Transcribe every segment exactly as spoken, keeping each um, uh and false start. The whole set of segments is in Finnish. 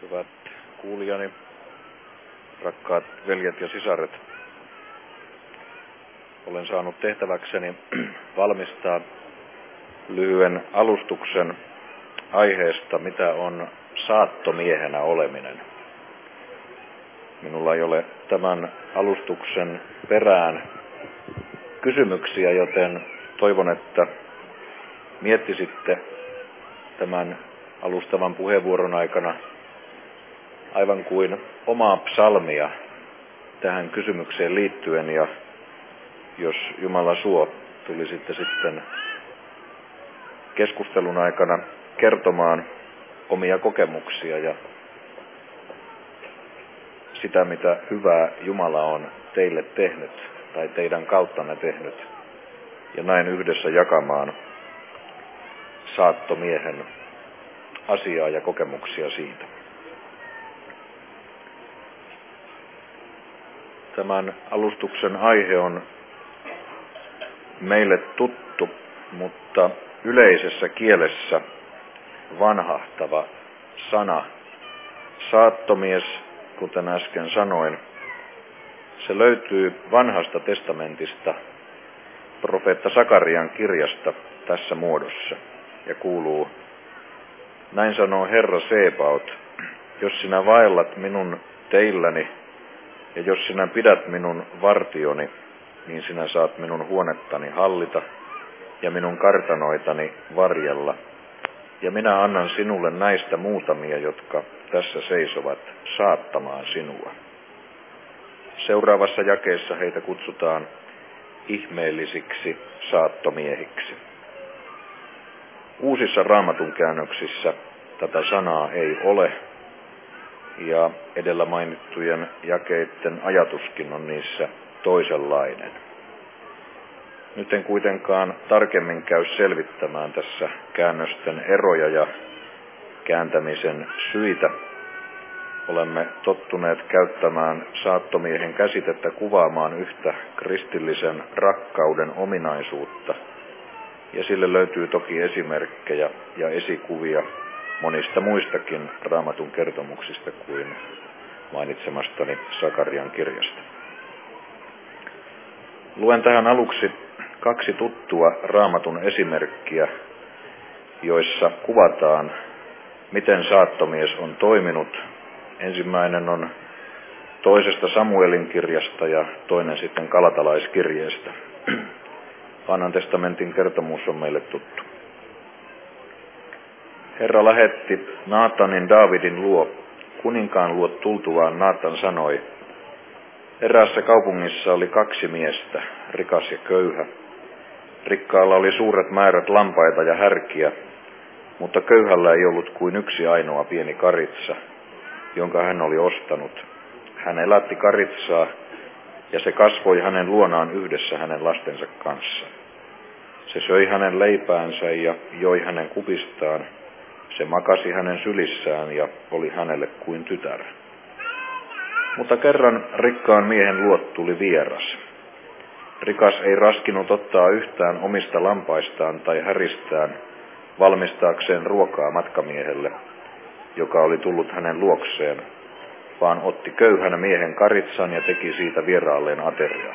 Hyvät kuulijani, rakkaat veljet ja sisaret, olen saanut tehtäväkseni valmistaa lyhyen alustuksen aiheesta, mitä on saattomiehenä oleminen. Minulla ei ole tämän alustuksen perään kysymyksiä, joten toivon, että miettisitte tämän alustavan puheenvuoron aikana aivan kuin omaa psalmia tähän kysymykseen liittyen, ja jos Jumala suo, tulisitte sitten keskustelun aikana kertomaan omia kokemuksia ja sitä, mitä hyvää Jumala on teille tehnyt tai teidän kauttanne tehnyt, ja näin yhdessä jakamaan saattomiehen asiaa ja kokemuksia siitä. Tämän alustuksen aihe on meille tuttu, mutta yleisessä kielessä vanhahtava sana. Saattomies, kuten äsken sanoin, se löytyy Vanhasta testamentista, profeetta Sakarian kirjasta tässä muodossa, ja kuuluu: näin sanoo Herra Sebaot, jos sinä vaellat minun teilläni, ja jos sinä pidät minun vartioni, niin sinä saat minun huonettani hallita ja minun kartanoitani varjella. Ja minä annan sinulle näistä muutamia, jotka tässä seisovat, saattamaan sinua. Seuraavassa jakeessa heitä kutsutaan ihmeellisiksi saattomiehiksi. Uusissa Raamatun käännöksissä tätä sanaa ei ole, ja edellä mainittujen jakeiden ajatuskin on niissä toisenlainen. Nyt en kuitenkaan tarkemmin käy selvittämään tässä käännösten eroja ja kääntämisen syitä. Olemme tottuneet käyttämään saattomiehen käsitettä kuvaamaan yhtä kristillisen rakkauden ominaisuutta, ja sille löytyy toki esimerkkejä ja esikuvia monista muistakin Raamatun kertomuksista kuin mainitsemastani Sakarian kirjasta. Luen tähän aluksi kaksi tuttua Raamatun esimerkkiä, joissa kuvataan, miten saattomies on toiminut. Ensimmäinen on toisesta Samuelin kirjasta ja toinen sitten Galatalaiskirjeestä. Vanhan testamentin kertomus on meille tuttu. Herra lähetti Naatanin Daavidin luo. Kuninkaan luo tultuvaan Naatan sanoi: eräässä kaupungissa oli kaksi miestä, rikas ja köyhä. Rikkaalla oli suuret määrät lampaita ja härkiä, mutta köyhällä ei ollut kuin yksi ainoa pieni karitsa, jonka hän oli ostanut. Hän elätti karitsaa, ja se kasvoi hänen luonaan yhdessä hänen lastensa kanssa. Se söi hänen leipäänsä ja joi hänen kupistaan. Se makasi hänen sylissään ja oli hänelle kuin tytär. Mutta kerran rikkaan miehen luot tuli vieras. Rikas ei raskinut ottaa yhtään omista lampaistaan tai häristään valmistaakseen ruokaa matkamiehelle, joka oli tullut hänen luokseen, vaan otti köyhän miehen karitsan ja teki siitä vieraalleen aterian.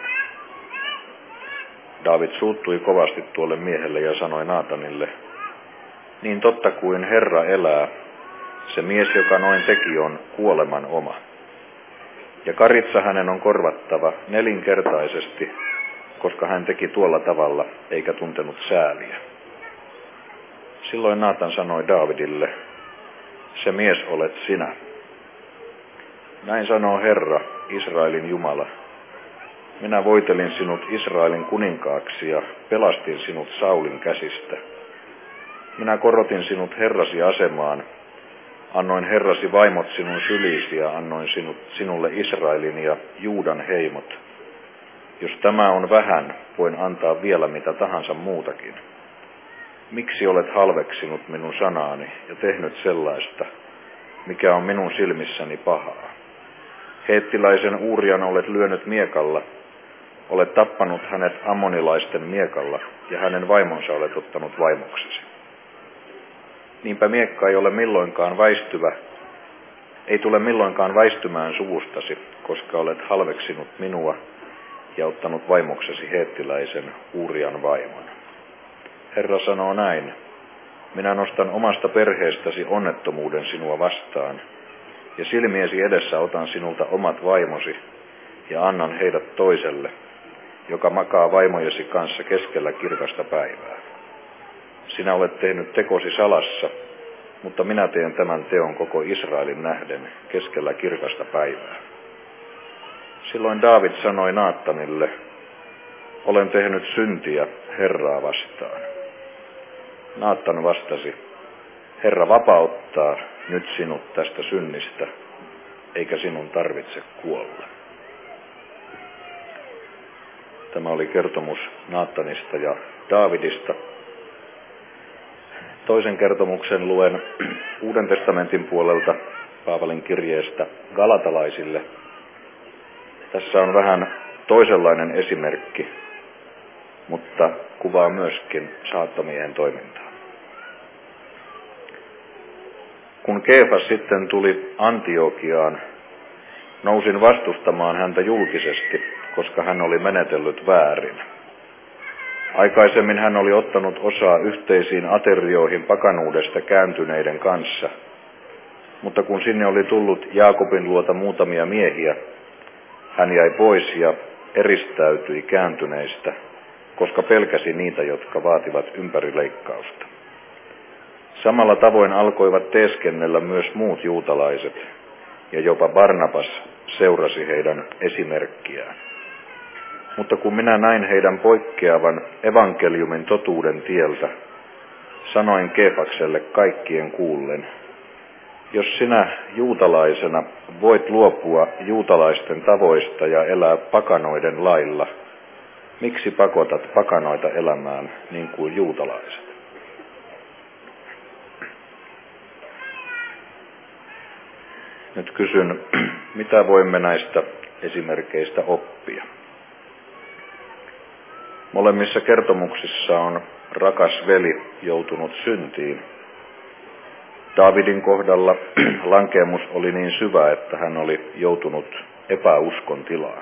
Daavid suuttui kovasti tuolle miehelle ja sanoi Naatanille: niin totta kuin Herra elää, se mies, joka noin teki, on kuoleman oma. Ja karitsa hänen on korvattava nelinkertaisesti, koska hän teki tuolla tavalla eikä tuntenut sääliä. Silloin Naatan sanoi Daavidille: se mies olet sinä. Näin sanoo Herra, Israelin Jumala: minä voitelin sinut Israelin kuninkaaksi ja pelastin sinut Saulin käsistä. Minä korotin sinut Herrasi asemaan, annoin Herrasi vaimot sinun syliisi ja annoin sinut, sinulle Israelin ja Juudan heimot. Jos tämä on vähän, voin antaa vielä mitä tahansa muutakin. Miksi olet halveksinut minun sanaani ja tehnyt sellaista, mikä on minun silmissäni pahaa? Heettiläisen Uurian olet lyönyt miekalla, olet tappanut hänet ammonilaisten miekalla ja hänen vaimonsa olet ottanut vaimoksesi. Niinpä miekka ei ole milloinkaan väistyvä, ei tule milloinkaan väistymään suvustasi, koska olet halveksinut minua ja ottanut vaimoksesi heettiläisen Urian vaimon. Herra sanoo näin, minä nostan omasta perheestäsi onnettomuuden sinua vastaan, ja silmiesi edessä otan sinulta omat vaimosi, ja annan heidät toiselle, joka makaa vaimojesi kanssa keskellä kirkasta päivää. Sinä olet tehnyt tekosi salassa, mutta minä teen tämän teon koko Israelin nähden keskellä kirkasta päivää. Silloin Daavid sanoi Naattanille, olen tehnyt syntiä Herraa vastaan. Naattan vastasi, Herra vapauttaa nyt sinut tästä synnistä, eikä sinun tarvitse kuolla. Tämä oli kertomus Naattanista ja Daavidista. Toisen kertomuksen luen Uuden testamentin puolelta Paavalin kirjeestä galatalaisille. Tässä on vähän toisenlainen esimerkki, mutta kuvaa myöskin saattomiehen toimintaa. Kun Keefas sitten tuli Antiokiaan, nousin vastustamaan häntä julkisesti, koska hän oli menetellyt väärin. Aikaisemmin hän oli ottanut osaa yhteisiin aterioihin pakanuudesta kääntyneiden kanssa, mutta kun sinne oli tullut Jaakobin luota muutamia miehiä, hän jäi pois ja eristäytyi kääntyneistä, koska pelkäsi niitä, jotka vaativat ympärileikkausta. Samalla tavoin alkoivat teeskennellä myös muut juutalaiset, ja jopa Barnabas seurasi heidän esimerkkiään. Mutta kun minä näin heidän poikkeavan evankeliumin totuuden tieltä, sanoin Keefakselle kaikkien kuullen, jos sinä juutalaisena voit luopua juutalaisten tavoista ja elää pakanoiden lailla, miksi pakotat pakanoita elämään niin kuin juutalaiset? Nyt kysyn, mitä voimme näistä esimerkkeistä oppia? Molemmissa kertomuksissa on rakas veli joutunut syntiin. Daavidin kohdalla lankeemus oli niin syvä, että hän oli joutunut epäuskon tilaan.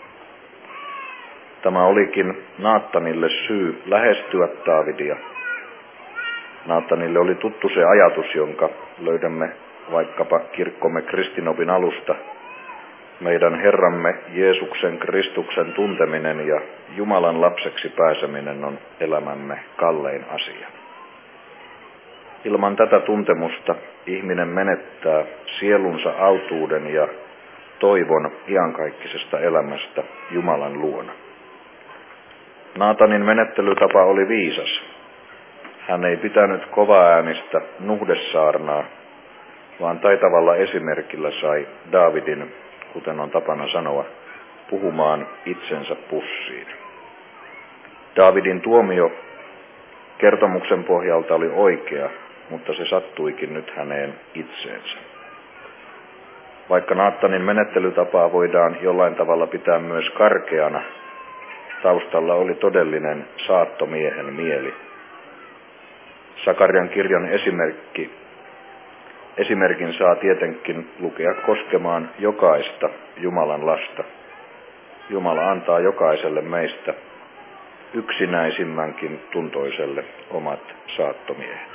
Tämä olikin Naattanille syy lähestyä Daavidia. Naattanille oli tuttu se ajatus, jonka löydämme vaikkapa kirkkomme kristinopin alusta. Meidän Herramme Jeesuksen Kristuksen tunteminen ja Jumalan lapseksi pääseminen on elämämme kallein asia. Ilman tätä tuntemusta ihminen menettää sielunsa autuuden ja toivon iankaikkisesta elämästä Jumalan luona. Naatanin menettelytapa oli viisas. Hän ei pitänyt kovaäänistä nuhdesaarnaa, vaan taitavalla esimerkillä sai Daavidin, kuten on tapana sanoa, puhumaan itsensä pussiin. Daavidin tuomio kertomuksen pohjalta oli oikea, mutta se sattuikin nyt häneen itseensä. Vaikka Naatanin menettelytapaa voidaan jollain tavalla pitää myös karkeana, taustalla oli todellinen saattomiehen mieli. Sakarian kirjan esimerkki, esimerkin saa tietenkin lukea koskemaan jokaista Jumalan lasta. Jumala antaa jokaiselle meistä yksinäisimmänkin tuntoiselle omat saattomiehet.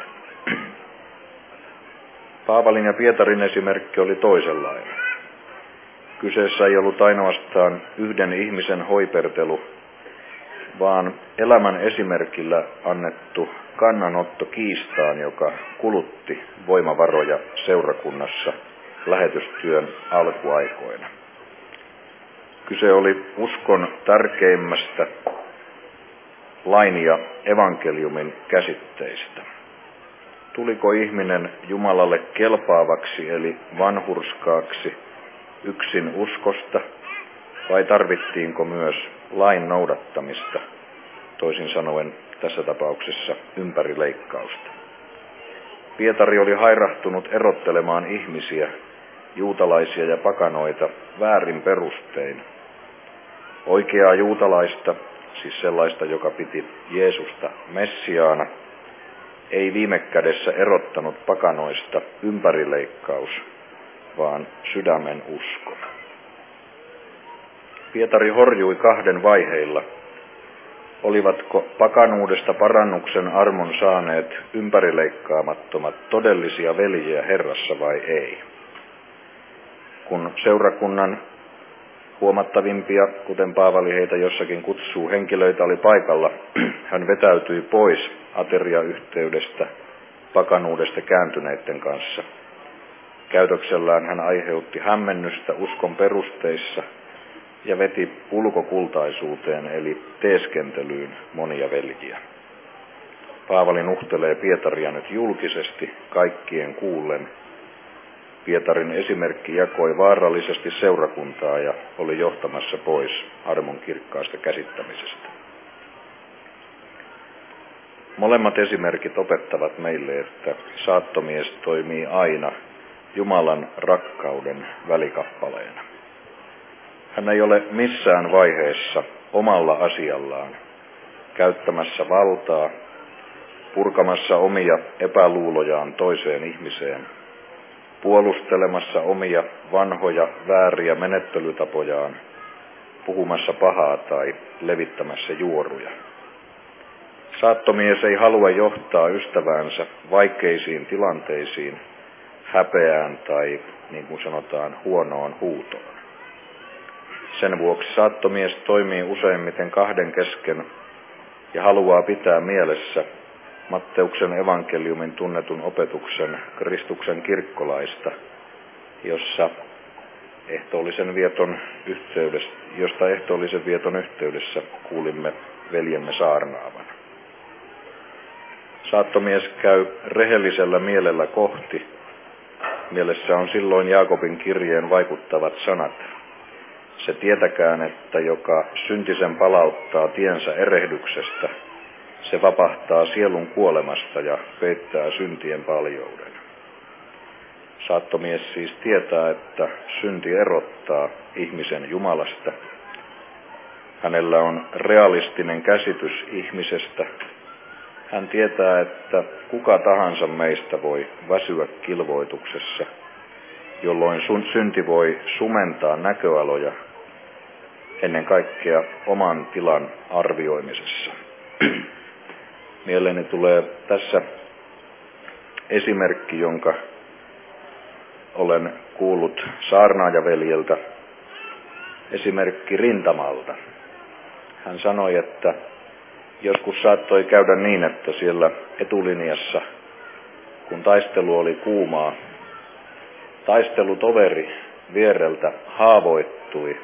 Paavalin ja Pietarin esimerkki oli toisenlainen. Kyseessä ei ollut ainoastaan yhden ihmisen hoipertelu, vaan elämän esimerkillä annettu kannanotto kiistaan, joka kulutti voimavaroja seurakunnassa lähetystyön alkuaikoina. Kyse oli uskon tärkeimmästä lain ja evankeliumin käsitteistä. Tuliko ihminen Jumalalle kelpaavaksi eli vanhurskaaksi yksin uskosta, vai tarvittiinko myös lain noudattamista, toisin sanoen tässä tapauksessa ympärileikkausta? Pietari oli hairahtunut erottelemaan ihmisiä, juutalaisia ja pakanoita, väärin perustein. Oikeaa juutalaista, siis sellaista, joka piti Jeesusta Messiaana, ei viime kädessä erottanut pakanoista ympärileikkaus, vaan sydämen usko. Pietari horjui kahden vaiheilla. Olivatko pakanuudesta parannuksen armon saaneet ympärileikkaamattomat todellisia veljiä Herrassa vai ei? Kun seurakunnan huomattavimpia, kuten Paavali heitä jossakin kutsuu, henkilöitä oli paikalla, hän vetäytyi pois ateriayhteydestä pakanuudesta kääntyneiden kanssa. Käytöksellään hän aiheutti hämmennystä uskon perusteissa ja veti ulkokultaisuuteen eli teeskentelyyn monia veljiä. Paavali nuhtelee Pietaria nyt julkisesti kaikkien kuullen. Pietarin esimerkki jakoi vaarallisesti seurakuntaa ja oli johtamassa pois armon kirkkaasta käsittämisestä. Molemmat esimerkit opettavat meille, että saattomies toimii aina Jumalan rakkauden välikappaleena. Hän ei ole missään vaiheessa omalla asiallaan käyttämässä valtaa, purkamassa omia epäluulojaan toiseen ihmiseen, puolustelemassa omia vanhoja vääriä menettelytapojaan, puhumassa pahaa tai levittämässä juoruja. Saattomies ei halua johtaa ystäväänsä vaikeisiin tilanteisiin, häpeään tai, niin kuin sanotaan, huonoon huutoon. Sen vuoksi saattomies toimii useimmiten kahden kesken ja haluaa pitää mielessä Matteuksen evankeliumin tunnetun opetuksen Kristuksen kirkkolaista, jossa ehtoollisen vieton yhteydessä, josta ehtoollisen vieton yhteydessä kuulimme veljemme saarnaavan. Saattomies käy rehellisellä mielellä kohti. Mielessä on silloin Jaakobin kirjeen vaikuttavat sanat. Se tietäkään, että joka syntisen palauttaa tiensä erehdyksestä, se vapahtaa sielun kuolemasta ja peittää syntien paljouden. Saattomies siis tietää, että synti erottaa ihmisen Jumalasta. Hänellä on realistinen käsitys ihmisestä. Hän tietää, että kuka tahansa meistä voi väsyä kilvoituksessa, jolloin sun synti voi sumentaa näköaloja ennen kaikkea oman tilan arvioimisessa. Mieleeni tulee tässä esimerkki, jonka olen kuullut saarnaajaveljeltä, esimerkki rintamalta. Hän sanoi, että joskus saattoi käydä niin, että siellä etulinjassa, kun taistelu oli kuumaa, taistelutoveri viereltä haavoittui.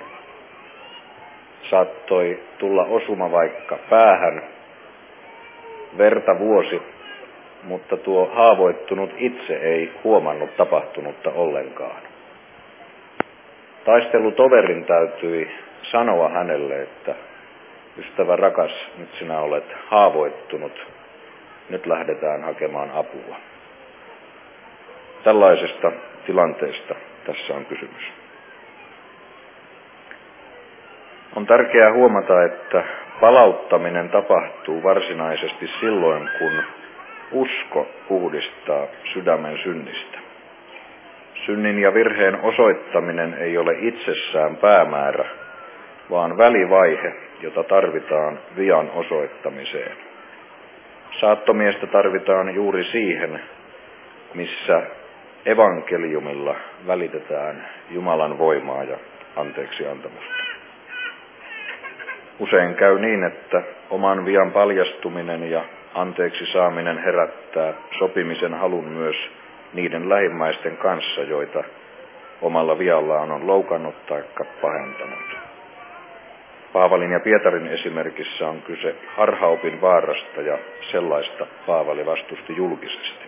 Saattoi tulla osuma vaikka päähän, verta vuosi, mutta tuo haavoittunut itse ei huomannut tapahtunutta ollenkaan. Taistelutoverin täytyi sanoa hänelle, että ystävä rakas, nyt sinä olet haavoittunut, nyt lähdetään hakemaan apua. Tällaisesta tilanteesta tässä on kysymys. On tärkeää huomata, että palauttaminen tapahtuu varsinaisesti silloin, kun usko puhdistaa sydämen synnistä. Synnin ja virheen osoittaminen ei ole itsessään päämäärä, vaan välivaihe, jota tarvitaan vian osoittamiseen. Saattomiestä tarvitaan juuri siihen, missä evankeliumilla välitetään Jumalan voimaa ja anteeksiantamusta. Usein käy niin, että oman vian paljastuminen ja anteeksi saaminen herättää sopimisen halun myös niiden lähimmäisten kanssa, joita omalla viallaan on loukannut tai pahentanut. Paavalin ja Pietarin esimerkissä on kyse harhaopin vaarasta ja sellaista Paavali vastusti julkisesti.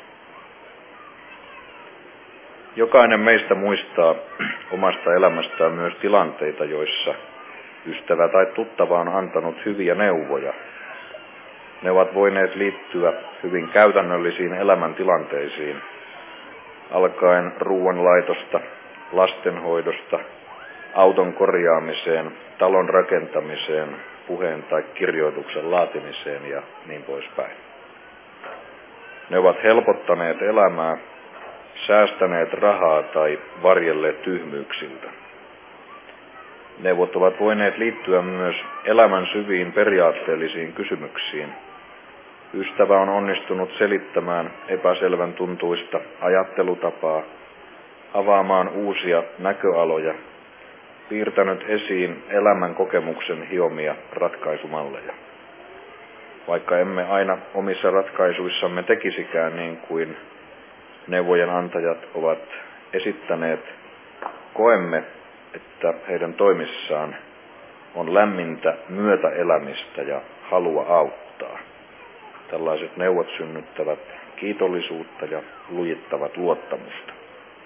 Jokainen meistä muistaa omasta elämästään myös tilanteita, joissa ystävä tai tuttava on antanut hyviä neuvoja. Ne ovat voineet liittyä hyvin käytännöllisiin elämäntilanteisiin, alkaen ruoanlaitosta, lastenhoidosta, auton korjaamiseen, talon rakentamiseen, puheen tai kirjoituksen laatimiseen ja niin poispäin. Ne ovat helpottaneet elämää säästäneet rahaa tai varjelleet tyhmyyksiltä. Neuvot ovat voineet liittyä myös elämän syviin periaatteellisiin kysymyksiin. Ystävä on onnistunut selittämään epäselvän tuntuista ajattelutapaa, avaamaan uusia näköaloja, piirtänyt esiin elämän kokemuksen hiomia ratkaisumalleja. Vaikka emme aina omissa ratkaisuissamme tekisikään niin kuin neuvojen antajat ovat esittäneet, koemme, että heidän toimissaan on lämmintä myötäelämistä ja halua auttaa. Tällaiset neuvot synnyttävät kiitollisuutta ja lujittavat luottamusta.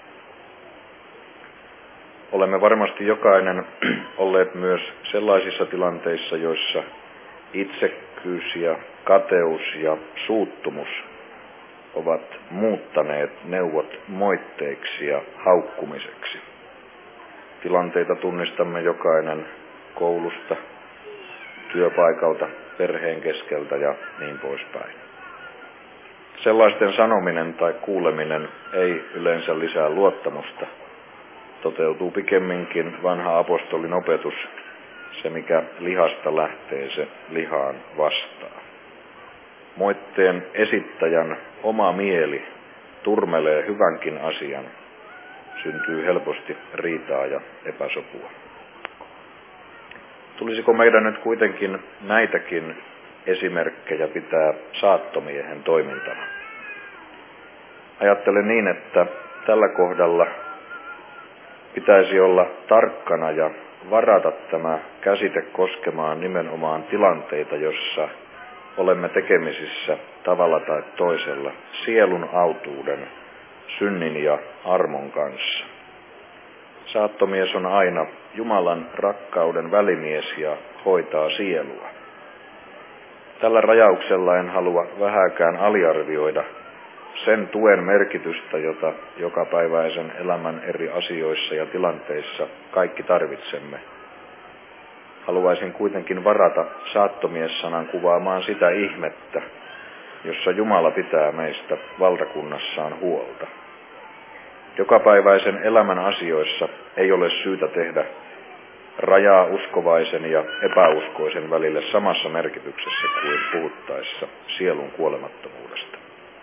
Olemme varmasti jokainen olleet myös sellaisissa tilanteissa, joissa itsekkyys ja kateus ja suuttumus ovat muuttaneet neuvot moitteiksi ja haukkumiseksi. Tilanteita tunnistamme jokainen koulusta, työpaikalta, perheen keskeltä ja niin poispäin. Sellaisten sanominen tai kuuleminen ei yleensä lisää luottamusta. Toteutuu pikemminkin vanha apostolin opetus, se mikä lihasta lähtee, se lihaan vastaa. Moitteen esittäjän oma mieli turmelee hyvänkin asian. Syntyy helposti riitaa ja epäsopua. Tulisiko meidän nyt kuitenkin näitäkin esimerkkejä pitää saattomiehen toimintana? Ajattelen niin, että tällä kohdalla pitäisi olla tarkkana ja varata tämä käsite koskemaan nimenomaan tilanteita, jossa olemme tekemisissä tavalla tai toisella sielun autuuden, synnin ja armon kanssa. Saattomies on aina Jumalan rakkauden välimies ja hoitaa sielua. Tällä rajauksella en halua vähääkään aliarvioida sen tuen merkitystä, jota jokapäiväisen elämän eri asioissa ja tilanteissa kaikki tarvitsemme. Haluaisin kuitenkin varata saattomies-sanan kuvaamaan sitä ihmettä, jossa Jumala pitää meistä valtakunnassaan huolta. Jokapäiväisen elämän asioissa ei ole syytä tehdä rajaa uskovaisen ja epäuskoisen välille samassa merkityksessä kuin puhuttaessa sielun kuolemattomuudesta.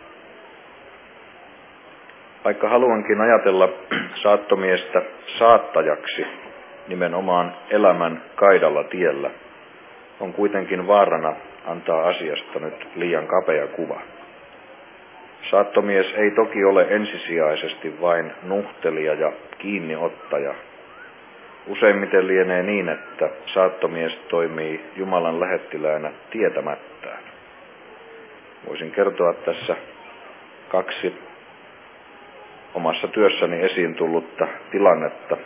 Vaikka haluankin ajatella saattomiestä saattajaksi nimenomaan elämän kaidalla tiellä, on kuitenkin vaarana antaa asiasta nyt liian kapea kuva. Saattomies ei toki ole ensisijaisesti vain nuhtelija ja kiinniottaja. Useimmiten lienee niin, että saattomies toimii Jumalan lähettiläänä tietämättään. Voisin kertoa tässä kaksi omassa työssäni esiin tullutta tilannetta.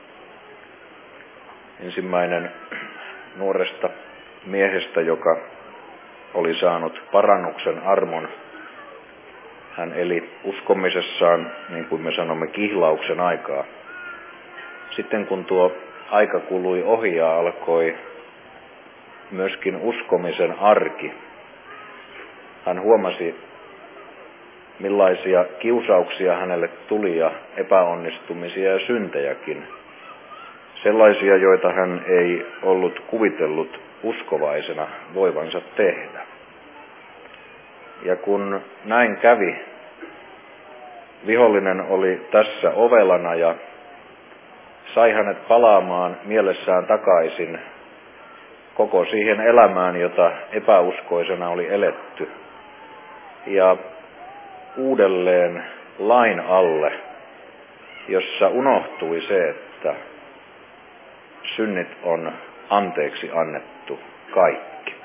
Ensimmäinen nuoresta miehestä, joka oli saanut parannuksen armon. Hän eli uskomisessaan, niin kuin me sanomme, kihlauksen aikaa. Sitten kun tuo aika kului ohi ja alkoi myöskin uskomisen arki, hän huomasi, millaisia kiusauksia hänelle tuli ja epäonnistumisia ja syntejäkin. Sellaisia, joita hän ei ollut kuvitellut uskovaisena voivansa tehdä. Ja kun näin kävi, vihollinen oli tässä ovelana ja sai hänet palaamaan mielessään takaisin koko siihen elämään, jota epäuskoisena oli eletty. Ja uudelleen lain alle, jossa unohtui se, että synnit on anteeksi annettu kaikki.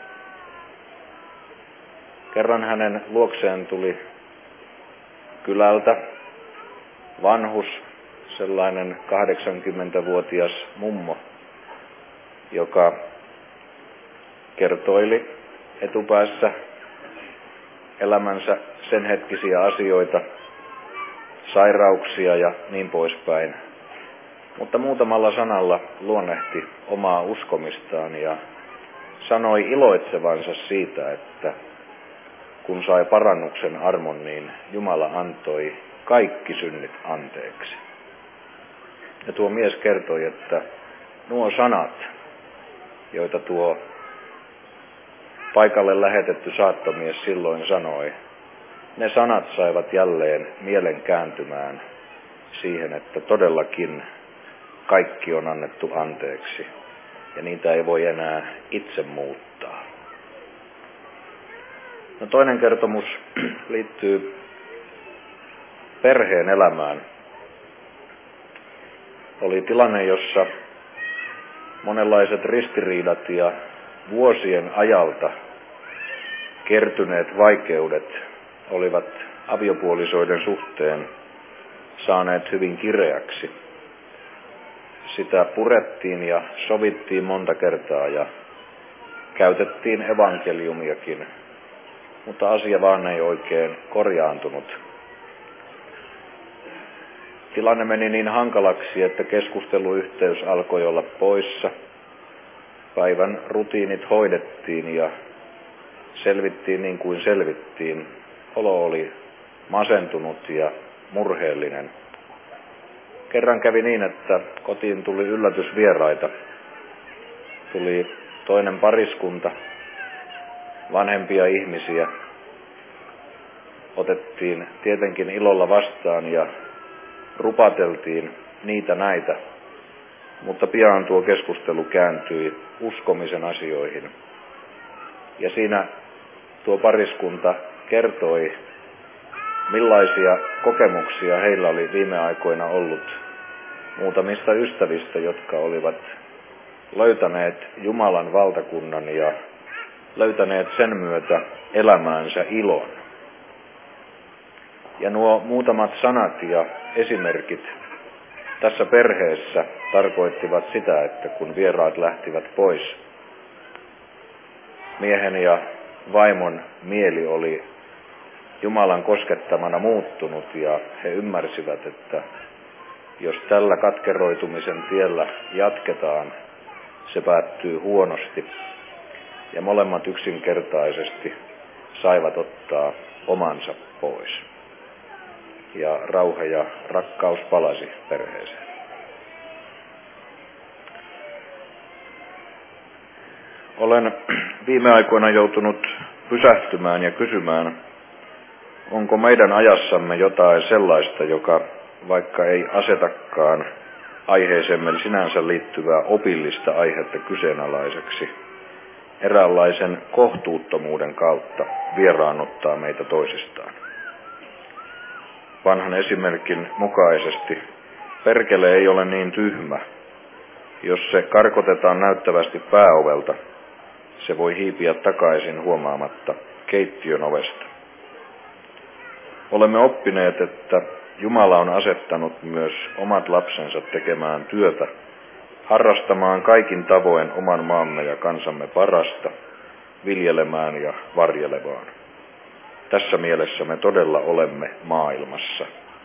Kerran hänen luokseen tuli kylältä vanhus, sellainen kahdeksankymmentävuotias mummo, joka kertoili etupäässä elämänsä sen hetkisiä asioita, sairauksia ja niin poispäin. Mutta muutamalla sanalla luonnehti omaa uskomistaan ja sanoi iloitsevansa siitä, että kun sai parannuksen armon, niin Jumala antoi kaikki synnit anteeksi. Ja tuo mies kertoi, että nuo sanat, joita tuo paikalle lähetetty saattomies silloin sanoi, ne sanat saivat jälleen mielen kääntymään siihen, että todellakin kaikki on annettu anteeksi ja niitä ei voi enää itse muuttaa. No toinen kertomus liittyy perheen elämään. Oli tilanne, jossa monenlaiset ristiriidat ja vuosien ajalta kertyneet vaikeudet olivat aviopuolisoiden suhteen saaneet hyvin kireäksi. Sitä purettiin ja sovittiin monta kertaa ja käytettiin evankeliumiakin, mutta asia vaan ei oikein korjaantunut. Tilanne meni niin hankalaksi, että keskusteluyhteys alkoi olla poissa. Päivän rutiinit hoidettiin ja selvittiin niin kuin selvittiin. Olo oli masentunut ja murheellinen. Kerran kävi niin, että kotiin tuli yllätysvieraita. Tuli toinen pariskunta, vanhempia ihmisiä. Otettiin tietenkin ilolla vastaan ja rupateltiin niitä näitä, mutta pian tuo keskustelu kääntyi uskomisen asioihin. Ja siinä tuo pariskunta kertoi, millaisia kokemuksia heillä oli viime aikoina ollut muutamista ystävistä, jotka olivat löytäneet Jumalan valtakunnan ja löytäneet sen myötä elämäänsä ilon. Ja nuo muutamat sanat ja esimerkit tässä perheessä tarkoittivat sitä, että kun vieraat lähtivät pois, miehen ja vaimon mieli oli Jumalan koskettamana muuttunut ja he ymmärsivät, että jos tällä katkeroitumisen tiellä jatketaan, se päättyy huonosti. Ja molemmat yksinkertaisesti saivat ottaa omansa pois. Ja rauha ja rakkaus palasi perheeseen. Olen viime aikoina joutunut pysähtymään ja kysymään, onko meidän ajassamme jotain sellaista, joka vaikka ei asetakaan aiheeseemme sinänsä liittyvää opillista aihetta kyseenalaiseksi, eräänlaisen kohtuuttomuuden kautta vieraannuttaa meitä toisistaan. Vanhan esimerkin mukaisesti perkele ei ole niin tyhmä. Jos se karkotetaan näyttävästi pääovelta, se voi hiipiä takaisin huomaamatta keittiön ovesta. Olemme oppineet, että Jumala on asettanut myös omat lapsensa tekemään työtä, harrastamaan kaikin tavoin oman maamme ja kansamme parasta, viljelemään ja varjelevaan. Tässä mielessä me todella olemme maailmassa.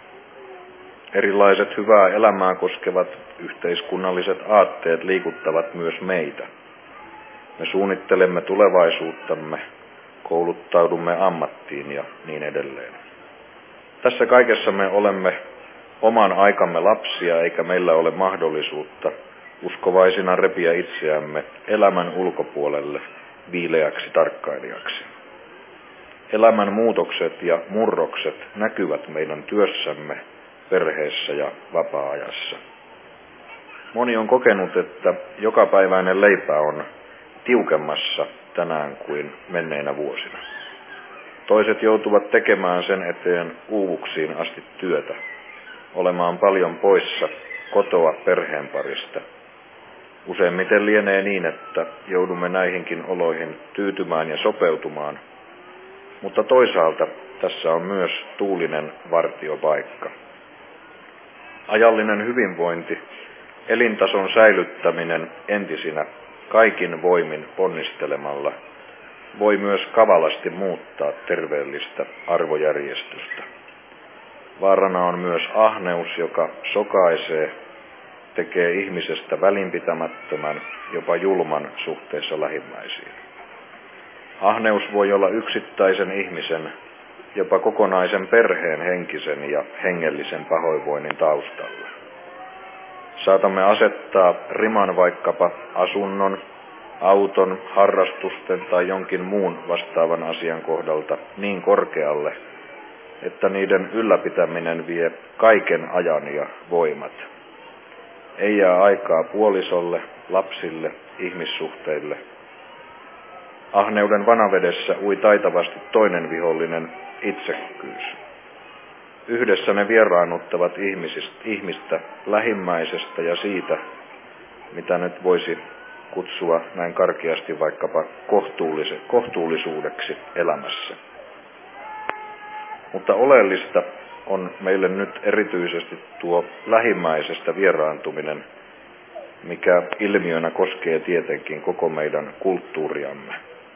Erilaiset hyvää elämää koskevat yhteiskunnalliset aatteet liikuttavat myös meitä. Me suunnittelemme tulevaisuuttamme, kouluttaudumme ammattiin ja niin edelleen. Tässä kaikessa me olemme oman aikamme lapsia, eikä meillä ole mahdollisuutta uskovaisina repiä itseämme elämän ulkopuolelle viileäksi tarkkailijaksi. Elämän muutokset ja murrokset näkyvät meidän työssämme, perheessä ja vapaa-ajassa. Moni on kokenut, että jokapäiväinen leipä on tiukemmassa tänään kuin menneinä vuosina. Toiset joutuvat tekemään sen eteen uuvuksiin asti työtä, olemaan paljon poissa kotoa perheen parista. Useimmiten lienee niin, että joudumme näihinkin oloihin tyytymään ja sopeutumaan, mutta toisaalta tässä on myös tuulinen vartiopaikka. Ajallinen hyvinvointi, elintason säilyttäminen entisinä kaikin voimin ponnistelemalla voi myös kavalasti muuttaa terveellistä arvojärjestystä. Vaarana on myös ahneus, joka sokaisee, tekee ihmisestä välinpitämättömän, jopa julman suhteessa lähimmäisiin. Ahneus voi olla yksittäisen ihmisen jopa kokonaisen perheen henkisen ja hengellisen pahoinvoinnin taustalla. Saatamme asettaa riman vaikkapa asunnon, auton, harrastusten tai jonkin muun vastaavan asian kohdalta niin korkealle, että niiden ylläpitäminen vie kaiken ajan ja voimat. Ei jää aikaa puolisolle, lapsille, ihmissuhteille. Ahneuden vanavedessä ui taitavasti toinen vihollinen, itsekkyys. Yhdessä ne vieraannuttavat ihmistä lähimmäisestä ja siitä, mitä nyt voisi kutsua näin karkeasti vaikkapa kohtuullisuudeksi elämässä. Mutta oleellista on meille nyt erityisesti tuo lähimmäisestä vieraantuminen, mikä ilmiönä koskee tietenkin koko meidän kulttuuriamme.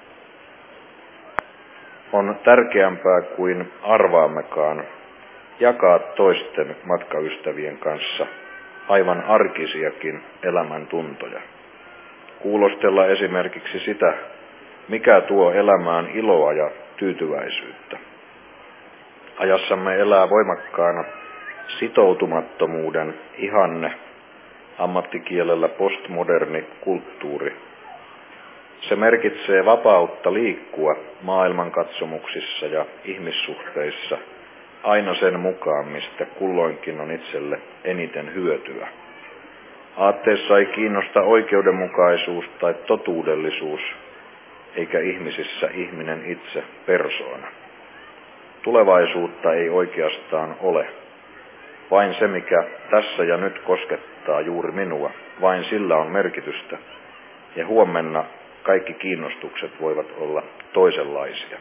On tärkeämpää kuin arvaammekaan jakaa toisten matkaystävien kanssa aivan arkisiakin elämäntuntoja. Kuulostella esimerkiksi sitä, mikä tuo elämään iloa ja tyytyväisyyttä. Ajassamme elää voimakkaana sitoutumattomuuden ihanne, ammattikielellä postmoderni kulttuuri. Se merkitsee vapautta liikkua maailmankatsomuksissa ja ihmissuhteissa aina sen mukaan, mistä kulloinkin on itselle eniten hyötyä. Aatteessa ei kiinnosta oikeudenmukaisuus tai totuudellisuus, eikä ihmisissä ihminen itse persoona. Tulevaisuutta ei oikeastaan ole. Vain se, mikä tässä ja nyt koskettaa juuri minua, vain sillä on merkitystä, ja huomenna kaikki kiinnostukset voivat olla toisenlaisia.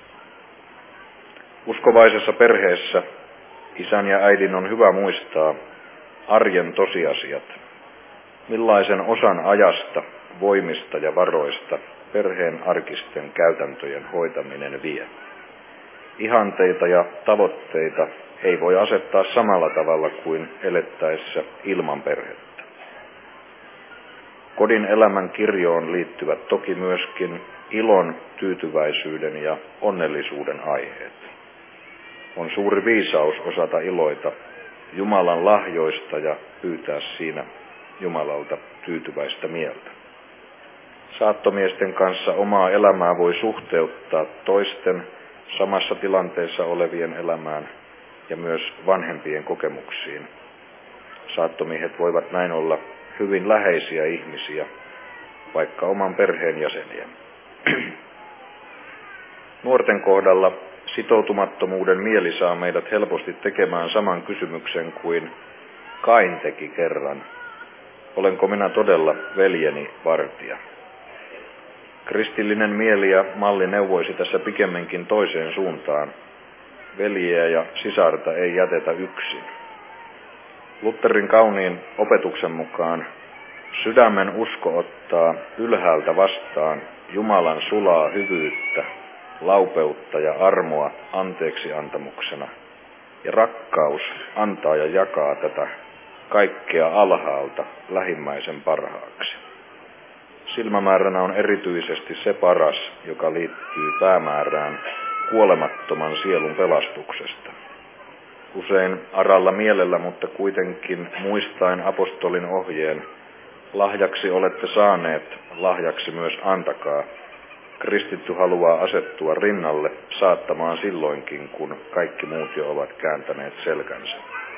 Uskovaisessa perheessä isän ja äidin on hyvä muistaa arjen tosiasiat, millaisen osan ajasta, voimista ja varoista perheen arkisten käytäntöjen hoitaminen vie. Ihanteita ja tavoitteita ei voi asettaa samalla tavalla kuin elettäessä ilman perhettä. Kodin elämän kirjoon liittyvät toki myöskin ilon, tyytyväisyyden ja onnellisuuden aiheet. On suuri viisaus osata iloita Jumalan lahjoista ja pyytää siinä Jumalalta tyytyväistä mieltä. Saattomiesten kanssa omaa elämää voi suhteuttaa toisten samassa tilanteessa olevien elämään ja myös vanhempien kokemuksiin. Saattomiehet voivat näin olla hyvin läheisiä ihmisiä, vaikka oman perheen jäseniä. Nuorten kohdalla sitoutumattomuuden mieli saa meidät helposti tekemään saman kysymyksen kuin Kain teki kerran. Olenko minä todella veljeni vartija? Kristillinen mieli ja malli neuvoisi tässä pikemminkin toiseen suuntaan. Veljeä ja sisarta ei jätetä yksin. Lutherin kauniin opetuksen mukaan sydämen usko ottaa ylhäältä vastaan Jumalan sulaa hyvyyttä, laupeutta ja armoa anteeksiantamuksena, ja rakkaus antaa ja jakaa tätä kaikkea alhaalta lähimmäisen parhaaksi. Silmämääränä on erityisesti se paras, joka liittyy päämäärään kuolemattoman sielun pelastuksesta. Usein aralla mielellä, mutta kuitenkin muistaen apostolin ohjeen, lahjaksi olette saaneet, lahjaksi myös antakaa. Kristitty haluaa asettua rinnalle saattamaan silloinkin, kun kaikki muut jo ovat kääntäneet selkänsä.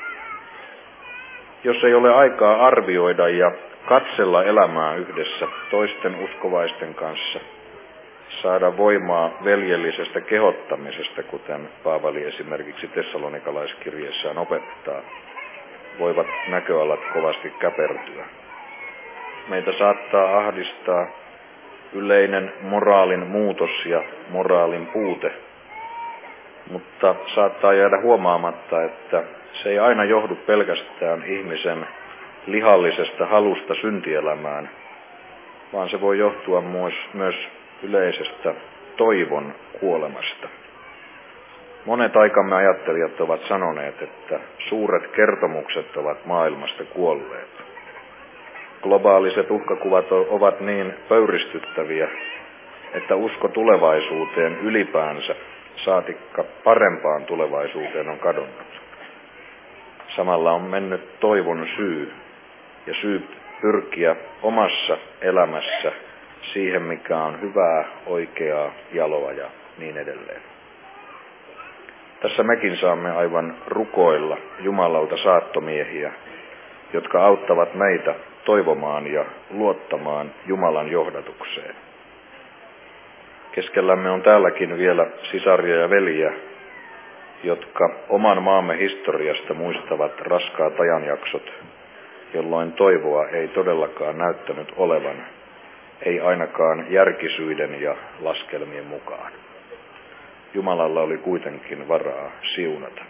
Jos ei ole aikaa arvioida ja katsella elämää yhdessä toisten uskovaisten kanssa, saada voimaa veljellisestä kehottamisesta, kuten Paavali esimerkiksi tessalonikalaiskirjeessään opettaa, voivat näköalat kovasti käpertyä. Meitä saattaa ahdistaa yleinen moraalin muutos ja moraalin puute, mutta saattaa jäädä huomaamatta, että se ei aina johdu pelkästään ihmisen lihallisesta halusta syntielämään, vaan se voi johtua myös, myös yleisestä toivon kuolemasta. Monet aikamme ajattelijat ovat sanoneet, että suuret kertomukset ovat maailmasta kuolleet. Globaaliset uhkakuvat ovat niin pöyristyttäviä, että usko tulevaisuuteen ylipäänsä saatikka parempaan tulevaisuuteen on kadonnut. Samalla on mennyt toivon syy ja syy pyrkiä omassa elämässä siihen, mikä on hyvää, oikeaa, jaloa ja niin edelleen. Tässä mekin saamme aivan rukoilla Jumalalta saattomiehiä, jotka auttavat meitä toivomaan ja luottamaan Jumalan johdatukseen. Keskellämme on täälläkin vielä sisaria ja veliä, jotka oman maamme historiasta muistavat raskaat ajanjaksot, jolloin toivoa ei todellakaan näyttänyt olevan, ei ainakaan järkisyiden ja laskelmien mukaan. Jumalalla oli kuitenkin varaa siunata.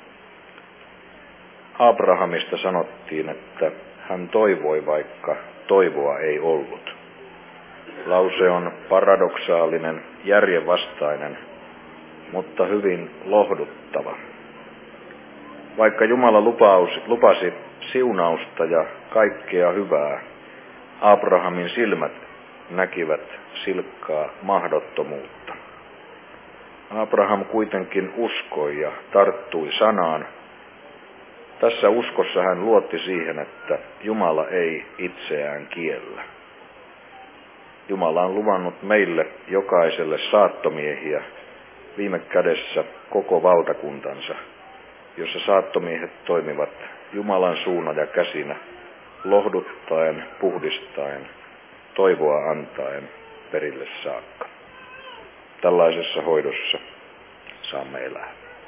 Abrahamista sanottiin, että hän toivoi, vaikka toivoa ei ollut. Lause on paradoksaalinen, järjenvastainen, mutta hyvin lohduttava. Vaikka Jumala lupausi, lupasi siunausta ja kaikkea hyvää, Abrahamin silmät näkivät silkkaa mahdottomuutta. Abraham kuitenkin uskoi ja tarttui sanaan. Tässä uskossa hän luotti siihen, että Jumala ei itseään kiellä. Jumala on luvannut meille jokaiselle saattomiehiä, viime kädessä koko valtakuntansa, jossa saattomiehet toimivat Jumalan suuna ja käsinä, lohduttaen, puhdistaen, toivoa antaen perille saakka. Tällaisessa hoidossa saamme elää.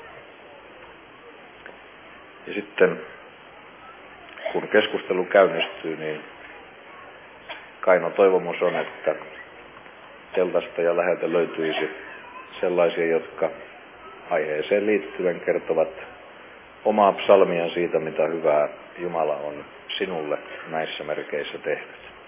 Ja sitten, kun keskustelu käynnistyy, niin kaino toivomus on, että teltasta ja läheltä löytyisi sellaisia, jotka aiheeseen liittyen kertovat omaa psalmia siitä, mitä hyvää Jumala on sinulle näissä merkeissä tehnyt.